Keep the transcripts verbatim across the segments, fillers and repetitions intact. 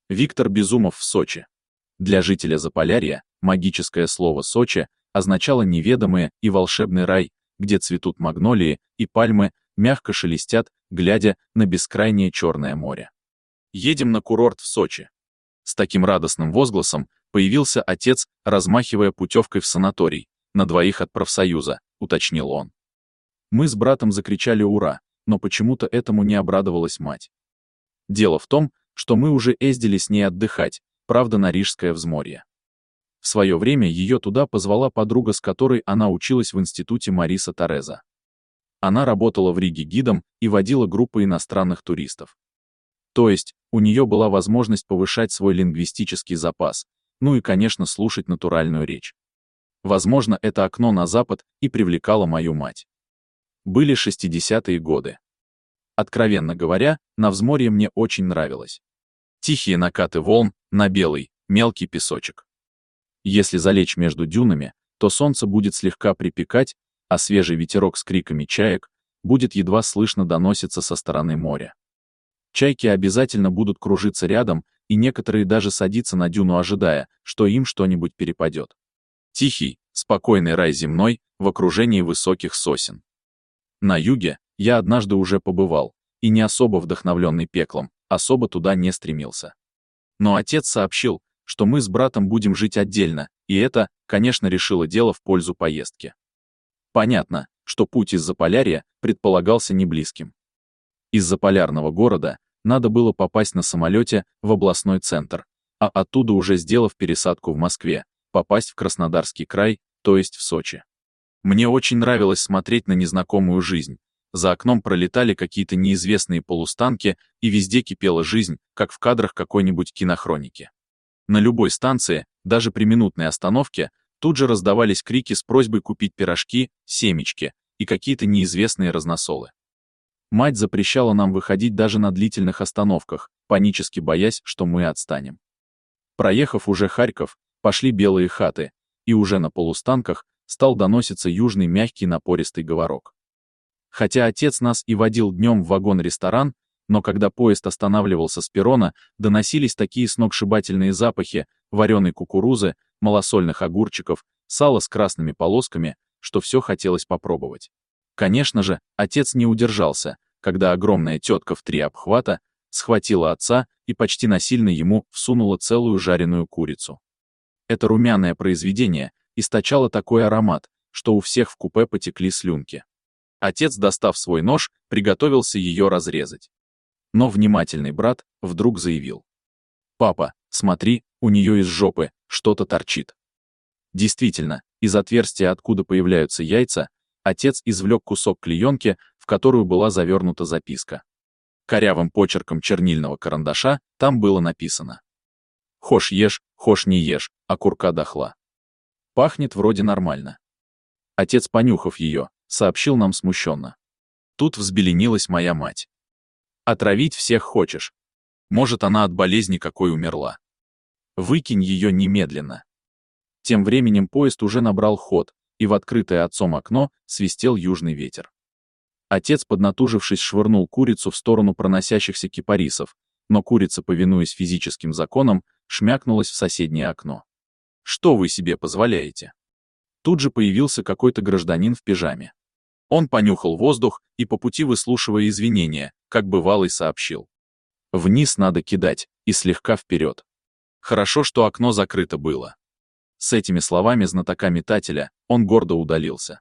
Виктор Безумов в Сочи. Для жителя Заполярья магическое слово «Сочи» означало неведомый и волшебный рай, где цветут магнолии и пальмы, мягко шелестят, глядя на бескрайнее Черное море. Едем на курорт в Сочи. С таким радостным возгласом появился отец, размахивая путевкой в санаторий, на двоих от профсоюза, уточнил он. Мы с братом закричали «Ура!», но почему-то этому не обрадовалась мать. Дело в том, что мы уже ездили с ней отдыхать, правда, на Рижское взморье. В свое время ее туда позвала подруга, с которой она училась в институте Мариса Тореза. Она работала в Риге гидом и водила группы иностранных туристов. То есть, у нее была возможность повышать свой лингвистический запас, ну и, конечно, слушать натуральную речь. Возможно, это окно на Запад и привлекало мою мать. Были шестидесятые годы. Откровенно говоря, на взморье мне очень нравилось. Тихие накаты волн на белый, мелкий песочек. Если залечь между дюнами, то солнце будет слегка припекать, а свежий ветерок с криками чаек будет едва слышно доноситься со стороны моря. Чайки обязательно будут кружиться рядом, и некоторые даже садиться на дюну, ожидая, что им что-нибудь перепадет. Тихий, спокойный рай земной в окружении высоких сосен. На юге я однажды уже побывал, и не особо вдохновленный пеклом, особо туда не стремился. Но отец сообщил, что мы с братом будем жить отдельно, и это, конечно, решило дело в пользу поездки. Понятно, что путь из Заполярья предполагался неблизким. Из заполярного города надо было попасть на самолете в областной центр, а оттуда, уже сделав пересадку в Москве, попасть в Краснодарский край, то есть в Сочи. Мне очень нравилось смотреть на незнакомую жизнь. За окном пролетали какие-то неизвестные полустанки, и везде кипела жизнь, как в кадрах какой-нибудь кинохроники. На любой станции, даже при минутной остановке, тут же раздавались крики с просьбой купить пирожки, семечки и какие-то неизвестные разносолы. Мать запрещала нам выходить даже на длительных остановках, панически боясь, что мы отстанем. Проехав уже Харьков, пошли белые хаты, и уже на полустанках стал доноситься южный мягкий напористый говорок. Хотя отец нас и водил днем в вагон-ресторан, но когда поезд останавливался с перрона, доносились такие сногсшибательные запахи вареной кукурузы, малосольных огурчиков, сала с красными полосками, что все хотелось попробовать. Конечно же, отец не удержался, когда огромная тетка в три обхвата схватила отца и почти насильно ему всунула целую жареную курицу. Это румяное произведение источало такой аромат, что у всех в купе потекли слюнки. Отец, достав свой нож, приготовился ее разрезать. Но внимательный брат вдруг заявил: «Папа, смотри, у нее из жопы что-то торчит». Действительно, из отверстия, откуда появляются яйца, отец извлек кусок клеенки, в которую была завернута записка. Корявым почерком чернильного карандаша там было написано: «Хошь ешь, хошь не ешь, а курка дохла». Пахнет вроде нормально. Отец, понюхав ее, сообщил нам смущенно: «Тут взбеленилась моя мать. Отравить всех хочешь? Может, она от болезни какой умерла. Выкинь ее немедленно». Тем временем поезд уже набрал ход, и в открытое отцом окно свистел южный ветер. Отец, поднатужившись, швырнул курицу в сторону проносящихся кипарисов, но курица, повинуясь физическим законам, шмякнулась в соседнее окно. «Что вы себе позволяете?» Тут же появился какой-то гражданин в пижаме. Он понюхал воздух и, по пути выслушивая извинения, как бывалый, сообщил: «Вниз надо кидать, и слегка вперед. Хорошо, что окно закрыто было». С этими словами знатока-метателя он гордо удалился.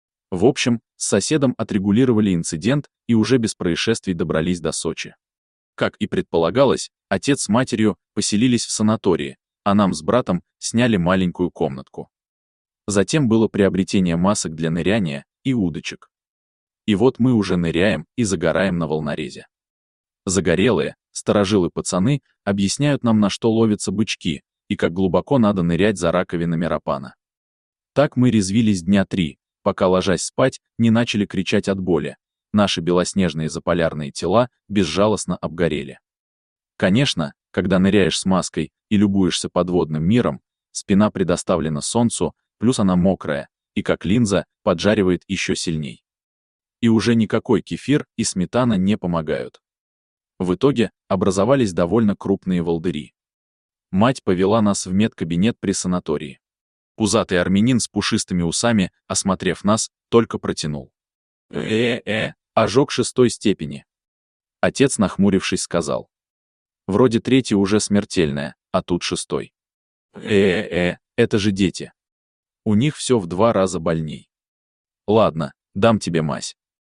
В общем, с соседом отрегулировали инцидент и уже без происшествий добрались до Сочи. Как и предполагалось, отец с матерью поселились в санатории, а нам с братом сняли маленькую комнатку. Затем было приобретение масок для ныряния и удочек. И вот мы уже ныряем и загораем на волнорезе. Загорелые, старожилы пацаны объясняют нам, на что ловятся бычки, и как глубоко надо нырять за раковинами рапана. Так мы резвились дня три, пока, ложась спать, не начали кричать от боли. Наши белоснежные заполярные тела безжалостно обгорели. Конечно, когда ныряешь с маской и любуешься подводным миром, спина предоставлена солнцу, плюс она мокрая, и как линза поджаривает еще сильней. И уже никакой кефир и сметана не помогают. В итоге образовались довольно крупные волдыри. Мать повела нас в медкабинет при санатории. Пузатый армянин с пушистыми усами, осмотрев нас, только протянул: «Э-э-э, ожог шестой степени». Отец, нахмурившись, сказал: «Вроде третий уже смертельная, а тут шестой». «Э-э-э, это же дети. У них все в два раза больней. Ладно, дам тебе мазь.